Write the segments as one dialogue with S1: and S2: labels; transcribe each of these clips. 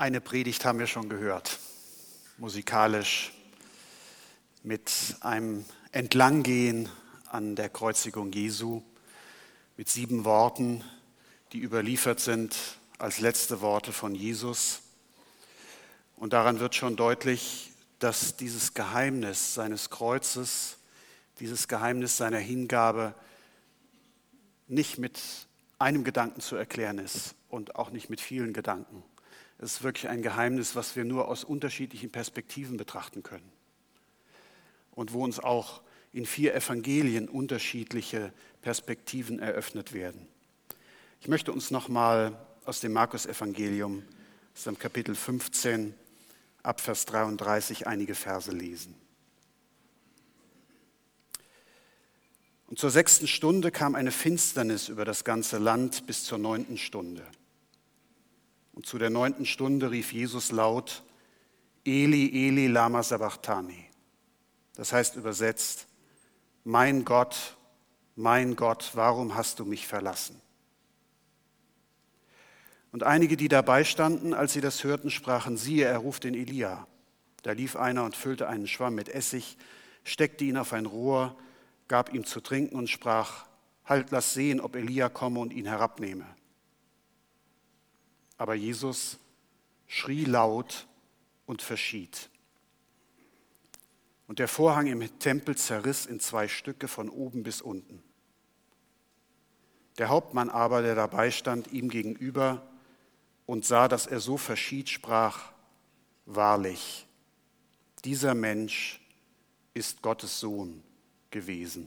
S1: Eine Predigt haben wir schon gehört, musikalisch mit einem Entlanggehen an der Kreuzigung Jesu, mit 7 Worten, die überliefert sind als letzte Worte von Jesus. Und daran wird schon deutlich, dass dieses Geheimnis seines Kreuzes, dieses Geheimnis seiner Hingabe nicht mit einem Gedanken zu erklären ist und auch nicht mit vielen Gedanken. Es ist wirklich ein Geheimnis, was wir nur aus unterschiedlichen Perspektiven betrachten können. Und wo uns auch in 4 Evangelien unterschiedliche Perspektiven eröffnet werden. Ich möchte uns nochmal aus dem Markus-Evangelium, aus dem Kapitel 15, ab Vers 33 einige Verse lesen. Und zur 6. Stunde kam eine Finsternis über das ganze Land bis zur 9. Stunde. Und zu der 9. Stunde rief Jesus laut, Eli, Eli, lama sabachthani. Das heißt übersetzt, mein Gott, warum hast du mich verlassen? Und einige, die dabei standen, als sie das hörten, sprachen, siehe, er ruft den Elia. Da lief einer und füllte einen Schwamm mit Essig, steckte ihn auf ein Rohr, gab ihm zu trinken und sprach, halt, lass sehen, ob Elia komme und ihn herabnehme. Aber Jesus schrie laut und verschied. Und der Vorhang im Tempel zerriss in 2 Stücke von oben bis unten. Der Hauptmann aber, der dabei stand, ihm gegenüber und sah, dass er so verschied, sprach, wahrlich, dieser Mensch ist Gottes Sohn gewesen.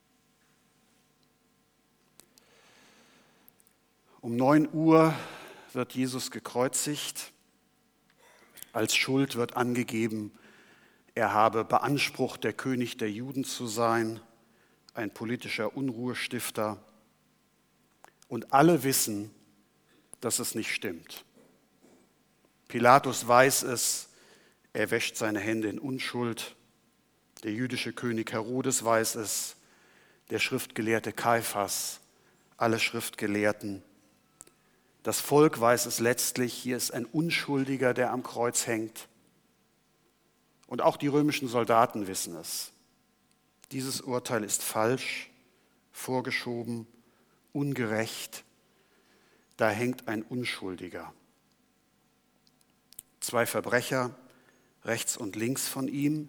S1: Um 9 Uhr wird Jesus gekreuzigt. Als Schuld wird angegeben, er habe beansprucht, der König der Juden zu sein, ein politischer Unruhestifter. Und alle wissen, dass es nicht stimmt. Pilatus weiß es, er wäscht seine Hände in Unschuld. Der jüdische König Herodes weiß es, der Schriftgelehrte Kaiphas, alle Schriftgelehrten. Das Volk weiß es letztlich, hier ist ein Unschuldiger, der am Kreuz hängt. Und auch die römischen Soldaten wissen es. Dieses Urteil ist falsch, vorgeschoben, ungerecht. Da hängt ein Unschuldiger. 2 Verbrecher, rechts und links von ihm.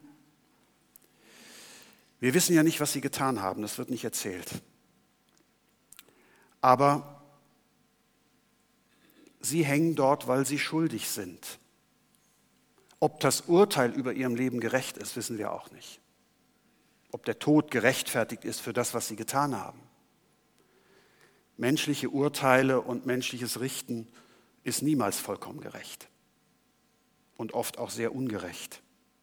S1: Wir wissen ja nicht, was sie getan haben, das wird nicht erzählt. Aber sie hängen dort, weil sie schuldig sind. Ob das Urteil über ihrem Leben gerecht ist, wissen wir auch nicht. Ob der Tod gerechtfertigt ist für das, was sie getan haben. Menschliche Urteile und menschliches Richten ist niemals vollkommen gerecht und oft auch sehr ungerecht.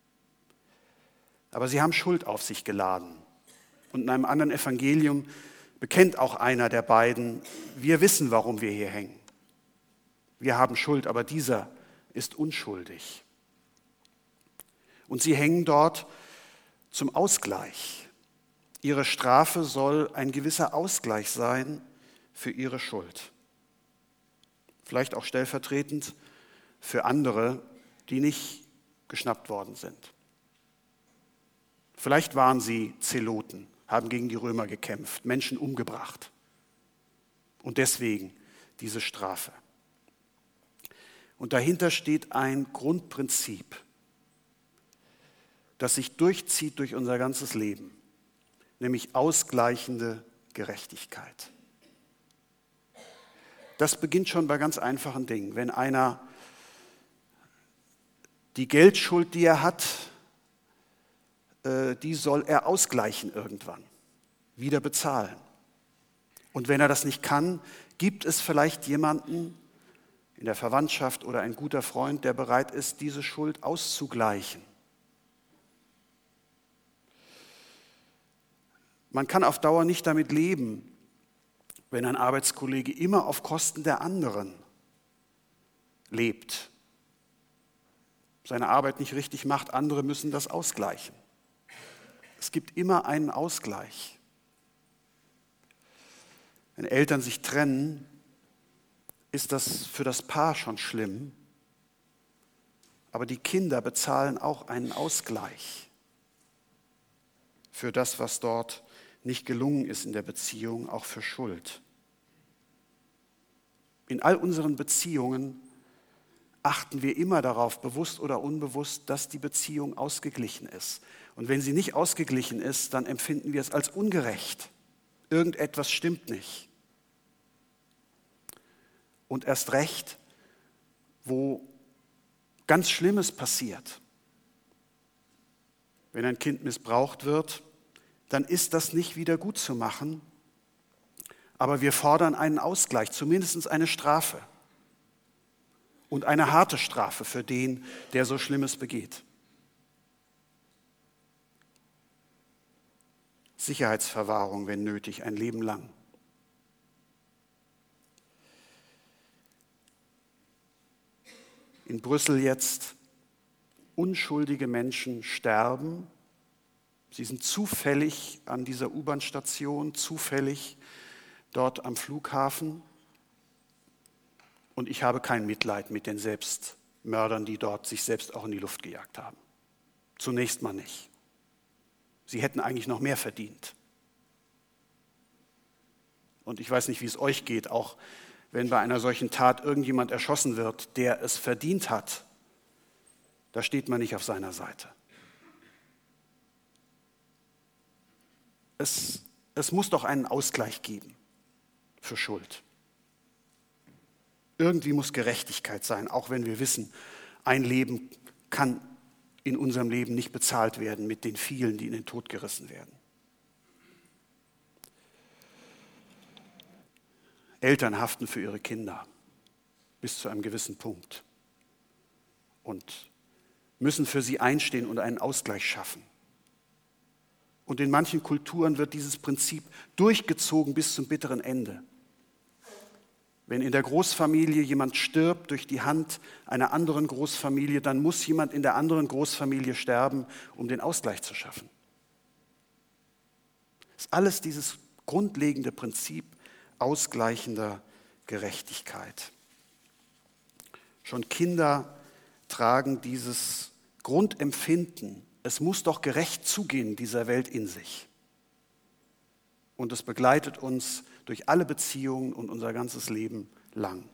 S1: Aber sie haben Schuld auf sich geladen. Und in einem anderen Evangelium bekennt auch einer der beiden, wir wissen, warum wir hier hängen. Wir haben Schuld, aber dieser ist unschuldig. Und sie hängen dort zum Ausgleich. Ihre Strafe soll ein gewisser Ausgleich sein für ihre Schuld. Vielleicht auch stellvertretend für andere, die nicht geschnappt worden sind. Vielleicht waren sie Zeloten, haben gegen die Römer gekämpft, Menschen umgebracht. Und deswegen diese Strafe. Und dahinter steht ein Grundprinzip, das sich durchzieht durch unser ganzes Leben, nämlich ausgleichende Gerechtigkeit. Das beginnt schon bei ganz einfachen Dingen. Wenn einer die Geldschuld, die er hat, die soll er ausgleichen irgendwann, wieder bezahlen. Und wenn er das nicht kann, gibt es vielleicht jemanden in der Verwandtschaft oder ein guter Freund, der bereit ist, diese Schuld auszugleichen. Man kann auf Dauer nicht damit leben, wenn ein Arbeitskollege immer auf Kosten der anderen lebt, seine Arbeit nicht richtig macht, andere müssen das ausgleichen. Es gibt immer einen Ausgleich. Wenn Eltern sich trennen, ist das für das Paar schon schlimm. Aber die Kinder bezahlen auch einen Ausgleich für das, was dort nicht gelungen ist in der Beziehung, auch für Schuld. In all unseren Beziehungen achten wir immer darauf, bewusst oder unbewusst, dass die Beziehung ausgeglichen ist. Und wenn sie nicht ausgeglichen ist, dann empfinden wir es als ungerecht. Irgendetwas stimmt nicht. Und erst recht, wo ganz Schlimmes passiert. Wenn ein Kind missbraucht wird, dann ist das nicht wieder gut zu machen, aber wir fordern einen Ausgleich, zumindest eine Strafe. Und eine harte Strafe für den, der so Schlimmes begeht. Sicherheitsverwahrung, wenn nötig, ein Leben lang. In Brüssel jetzt unschuldige Menschen sterben. Sie sind zufällig an dieser U-Bahn-Station, zufällig dort am Flughafen. Und ich habe kein Mitleid mit den Selbstmördern, die dort sich selbst auch in die Luft gejagt haben. Zunächst mal nicht. Sie hätten eigentlich noch mehr verdient. Und ich weiß nicht, wie es euch geht, auch wenn bei einer solchen Tat irgendjemand erschossen wird, der es verdient hat, da steht man nicht auf seiner Seite. Es muss doch einen Ausgleich geben für Schuld. Irgendwie muss Gerechtigkeit sein, auch wenn wir wissen, ein Leben kann in unserem Leben nicht bezahlt werden mit den vielen, die in den Tod gerissen werden. Eltern haften für ihre Kinder bis zu einem gewissen Punkt und müssen für sie einstehen und einen Ausgleich schaffen. Und in manchen Kulturen wird dieses Prinzip durchgezogen bis zum bitteren Ende. Wenn in der Großfamilie jemand stirbt durch die Hand einer anderen Großfamilie, dann muss jemand in der anderen Großfamilie sterben, um den Ausgleich zu schaffen. Das ist alles dieses grundlegende Prinzip ausgleichender Gerechtigkeit. Schon Kinder tragen dieses Grundempfinden, es muss doch gerecht zugehen dieser Welt in sich. Und es begleitet uns durch alle Beziehungen und unser ganzes Leben lang.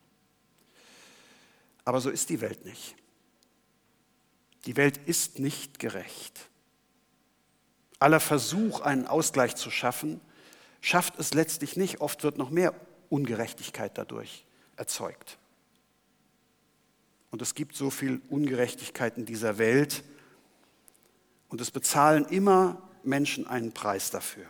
S1: Aber so ist die Welt nicht. Die Welt ist nicht gerecht. Aller Versuch, einen Ausgleich zu schaffen, schafft es letztlich nicht. Oft wird noch mehr Ungerechtigkeit dadurch erzeugt. Und es gibt so viel Ungerechtigkeit in dieser Welt und es bezahlen immer Menschen einen Preis dafür.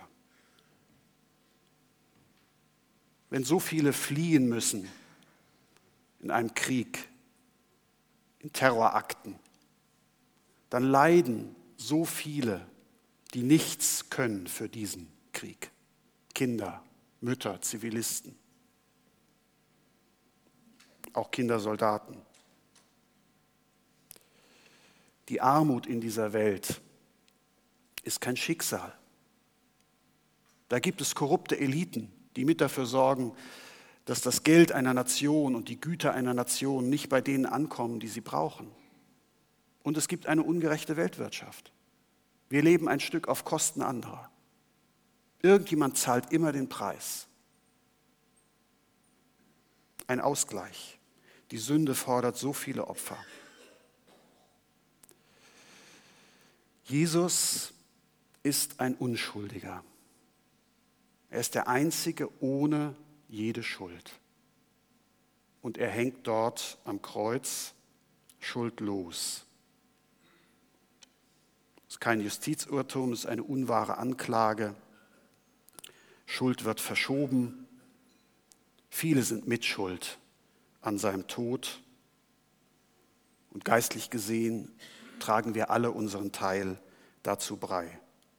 S1: Wenn so viele fliehen müssen in einem Krieg, in Terrorakten, dann leiden so viele, die nichts können für diesen Krieg. Kinder, Mütter, Zivilisten, auch Kindersoldaten. Die Armut in dieser Welt ist kein Schicksal. Da gibt es korrupte Eliten, die mit dafür sorgen, dass das Geld einer Nation und die Güter einer Nation nicht bei denen ankommen, die sie brauchen. Und es gibt eine ungerechte Weltwirtschaft. Wir leben ein Stück auf Kosten anderer. Irgendjemand zahlt immer den Preis. Ein Ausgleich. Die Sünde fordert so viele Opfer. Jesus ist ein Unschuldiger. Er ist der Einzige ohne jede Schuld. Und er hängt dort am Kreuz schuldlos. Es ist kein Justizirrtum, es ist eine unwahre Anklage. Schuld wird verschoben. Viele sind mitschuld an seinem Tod. Und geistlich gesehen tragen wir alle unseren Teil dazu bei.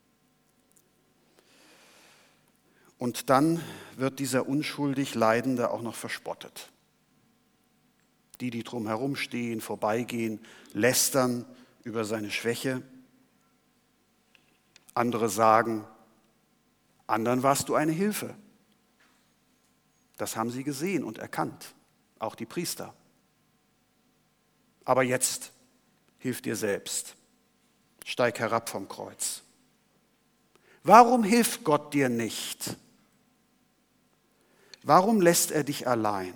S1: Und dann wird dieser unschuldig Leidende auch noch verspottet. Die drumherum stehen, vorbeigehen, lästern über seine Schwäche. Andere sagen, anderen warst du eine Hilfe. Das haben sie gesehen und erkannt, auch die Priester. Aber jetzt hilf dir selbst. Steig herab vom Kreuz. Warum hilft Gott dir nicht? Warum lässt er dich allein?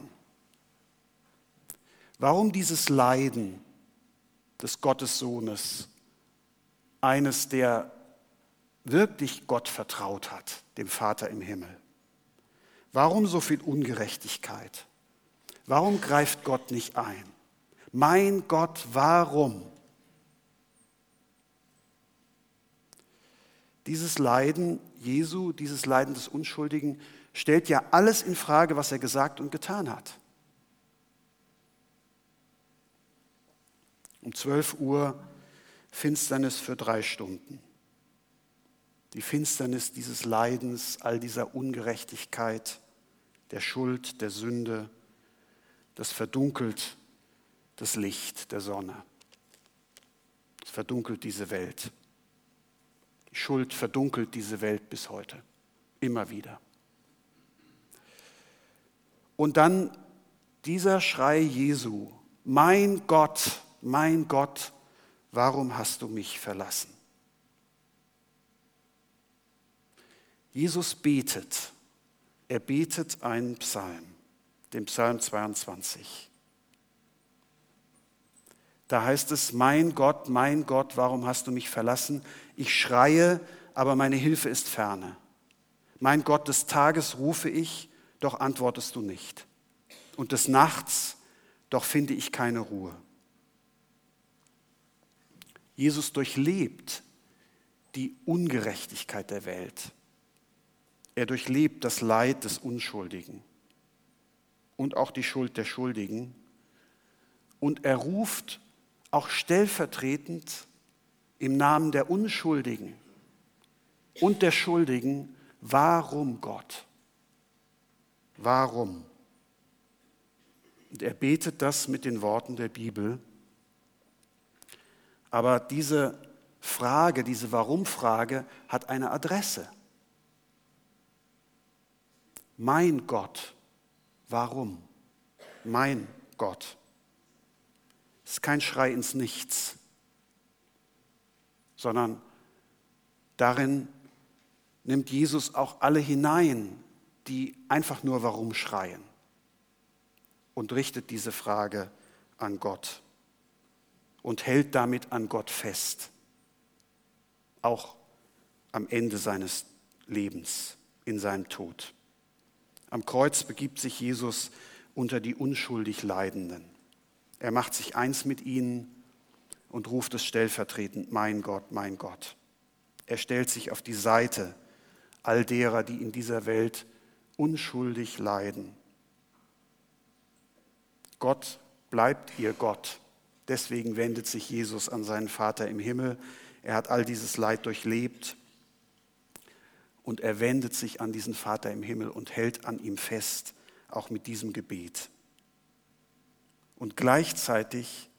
S1: Warum dieses Leiden des Gottessohnes, eines, der wirklich Gott vertraut hat, dem Vater im Himmel? Warum so viel Ungerechtigkeit? Warum greift Gott nicht ein? Mein Gott, warum? Dieses Leiden Jesu, dieses Leiden des Unschuldigen, stellt ja alles in Frage, was er gesagt und getan hat. Um 12 Uhr Finsternis für 3 Stunden. Die Finsternis dieses Leidens, all dieser Ungerechtigkeit, der Schuld, der Sünde, das verdunkelt das Licht der Sonne. Es verdunkelt diese Welt. Die Schuld verdunkelt diese Welt bis heute, immer wieder. Und dann dieser Schrei Jesu, mein Gott, warum hast du mich verlassen? Jesus betet. Er betet einen Psalm, den Psalm 22. Da heißt es, mein Gott, warum hast du mich verlassen? Ich schreie, aber meine Hilfe ist ferne. Mein Gott, des Tages rufe ich, doch antwortest du nicht. Und des Nachts, doch finde ich keine Ruhe. Jesus durchlebt die Ungerechtigkeit der Welt. Er durchlebt das Leid des Unschuldigen und auch die Schuld der Schuldigen. Und er ruft auch stellvertretend im Namen der Unschuldigen und der Schuldigen, warum Gott? Warum? Und er betet das mit den Worten der Bibel. Aber diese Frage, diese Warum-Frage hat eine Adresse. Mein Gott, warum? Mein Gott. Es ist kein Schrei ins Nichts, sondern darin nimmt Jesus auch alle hinein, die einfach nur warum schreien, und richtet diese Frage an Gott und hält damit an Gott fest, auch am Ende seines Lebens, in seinem Tod. Am Kreuz begibt sich Jesus unter die unschuldig Leidenden. Er macht sich eins mit ihnen und ruft es stellvertretend, mein Gott, mein Gott. Er stellt sich auf die Seite all derer, die in dieser Welt unschuldig leiden. Gott bleibt ihr Gott. Deswegen wendet sich Jesus an seinen Vater im Himmel. Er hat all dieses Leid durchlebt und er wendet sich an diesen Vater im Himmel und hält an ihm fest, auch mit diesem Gebet. Und gleichzeitig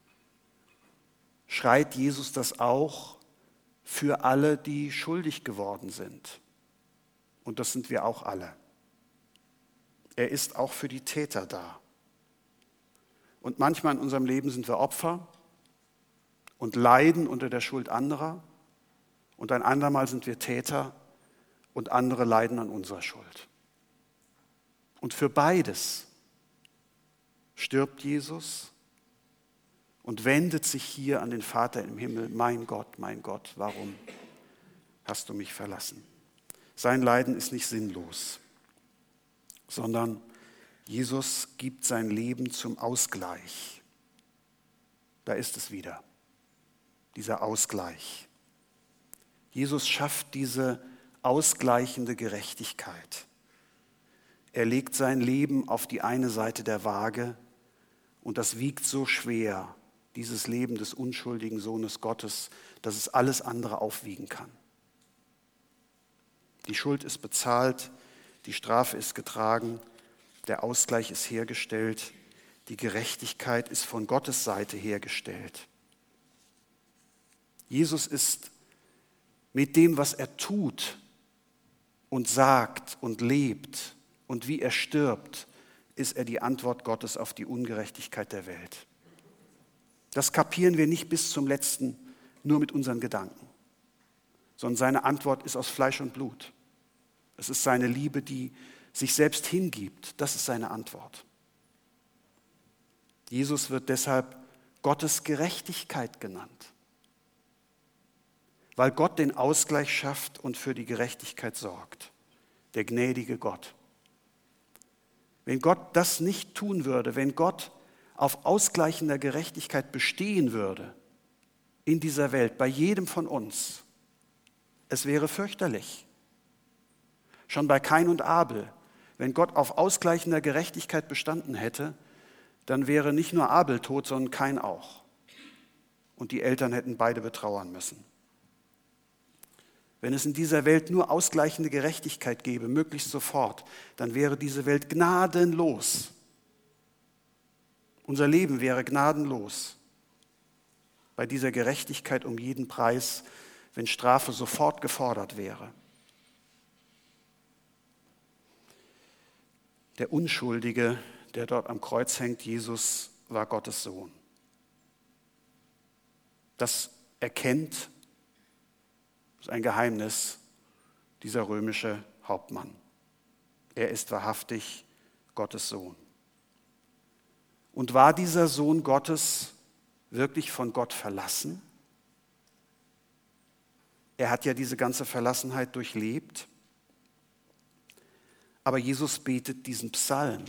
S1: schreit Jesus das auch für alle, die schuldig geworden sind. Und das sind wir auch alle. Er ist auch für die Täter da. Und manchmal in unserem Leben sind wir Opfer und leiden unter der Schuld anderer. Und ein andermal sind wir Täter und andere leiden an unserer Schuld. Und für beides stirbt Jesus und wendet sich hier an den Vater im Himmel. Mein Gott, warum hast du mich verlassen? Sein Leiden ist nicht sinnlos, sondern Jesus gibt sein Leben zum Ausgleich. Da ist es wieder, dieser Ausgleich. Jesus schafft diese ausgleichende Gerechtigkeit. Er legt sein Leben auf die eine Seite der Waage und das wiegt so schwer, dieses Leben des unschuldigen Sohnes Gottes, dass es alles andere aufwiegen kann. Die Schuld ist bezahlt, die Strafe ist getragen, der Ausgleich ist hergestellt, die Gerechtigkeit ist von Gottes Seite hergestellt. Jesus ist mit dem, was er tut und sagt und lebt und wie er stirbt, ist er die Antwort Gottes auf die Ungerechtigkeit der Welt. Das kapieren wir nicht bis zum Letzten nur mit unseren Gedanken, sondern seine Antwort ist aus Fleisch und Blut. Es ist seine Liebe, die sich selbst hingibt. Das ist seine Antwort. Jesus wird deshalb Gottes Gerechtigkeit genannt, weil Gott den Ausgleich schafft und für die Gerechtigkeit sorgt. Der gnädige Gott. Wenn Gott das nicht tun würde, wenn Gott auf ausgleichender Gerechtigkeit bestehen würde in dieser Welt, bei jedem von uns, es wäre fürchterlich. Schon bei Kain und Abel, wenn Gott auf ausgleichender Gerechtigkeit bestanden hätte, dann wäre nicht nur Abel tot, sondern Kain auch. Und die Eltern hätten beide betrauern müssen. Wenn es in dieser Welt nur ausgleichende Gerechtigkeit gäbe, möglichst sofort, dann wäre diese Welt gnadenlos. Unser Leben wäre gnadenlos. Bei dieser Gerechtigkeit um jeden Preis, wenn Strafe sofort gefordert wäre. Der Unschuldige, der dort am Kreuz hängt, Jesus, war Gottes Sohn. Das erkennt, das ist ein Geheimnis, dieser römische Hauptmann. Er ist wahrhaftig Gottes Sohn. Und war dieser Sohn Gottes wirklich von Gott verlassen? Er hat ja diese ganze Verlassenheit durchlebt. Aber Jesus betet diesen Psalm.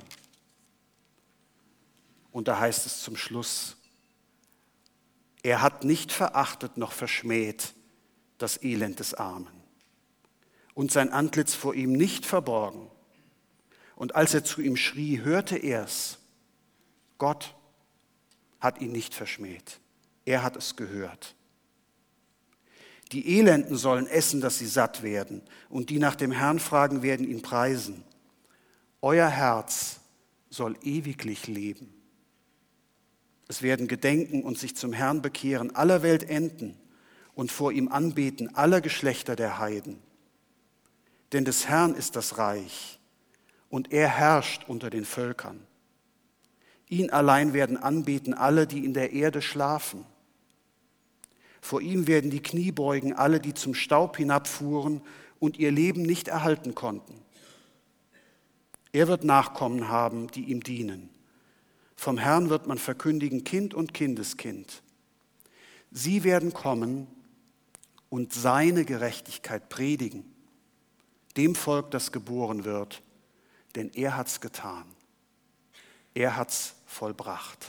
S1: Und da heißt es zum Schluss, er hat nicht verachtet noch verschmäht das Elend des Armen und sein Antlitz vor ihm nicht verborgen. Und als er zu ihm schrie, hörte er's. Gott hat ihn nicht verschmäht. Er hat es gehört. Die Elenden sollen essen, dass sie satt werden, und die nach dem Herrn fragen, werden ihn preisen. Euer Herz soll ewiglich leben. Es werden gedenken und sich zum Herrn bekehren, aller Welt enden und vor ihm anbeten, aller Geschlechter der Heiden. Denn des Herrn ist das Reich, und er herrscht unter den Völkern. Ihn allein werden anbeten alle, die in der Erde schlafen. Vor ihm werden die Knie beugen, alle, die zum Staub hinabfuhren und ihr Leben nicht erhalten konnten. Er wird Nachkommen haben, die ihm dienen. Vom Herrn wird man verkündigen, Kind und Kindeskind. Sie werden kommen und seine Gerechtigkeit predigen, dem Volk, das geboren wird, denn er hat's getan. Er hat's vollbracht.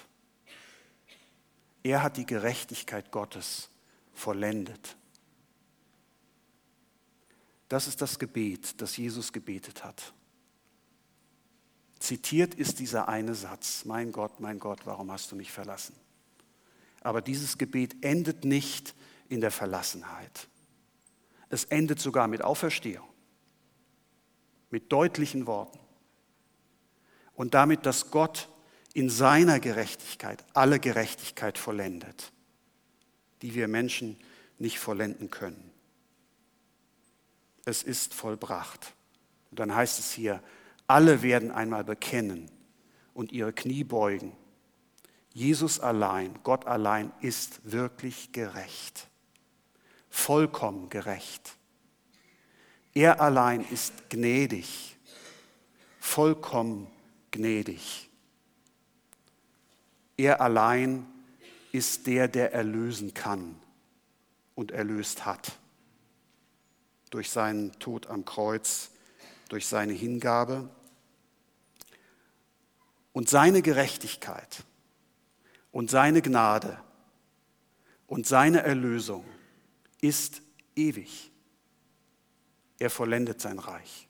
S1: Er hat die Gerechtigkeit Gottes vollendet. Das ist das Gebet, das Jesus gebetet hat. Zitiert ist dieser eine Satz, mein Gott, warum hast du mich verlassen? Aber dieses Gebet endet nicht in der Verlassenheit. Es endet sogar mit Auferstehung, mit deutlichen Worten. Und damit, dass Gott in seiner Gerechtigkeit alle Gerechtigkeit vollendet, die wir Menschen nicht vollenden können. Es ist vollbracht. Und dann heißt es hier, alle werden einmal bekennen und ihre Knie beugen. Jesus allein, Gott allein ist wirklich gerecht, vollkommen gerecht. Er allein ist gnädig, vollkommen gnädig. Er allein ist der, der erlösen kann und erlöst hat. Durch seinen Tod am Kreuz, durch seine Hingabe. Und seine Gerechtigkeit und seine Gnade und seine Erlösung ist ewig. Er vollendet sein Reich.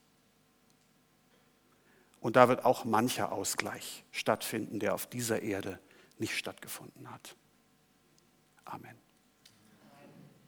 S1: Und da wird auch mancher Ausgleich stattfinden, der auf dieser Erde nicht stattgefunden hat. Amen.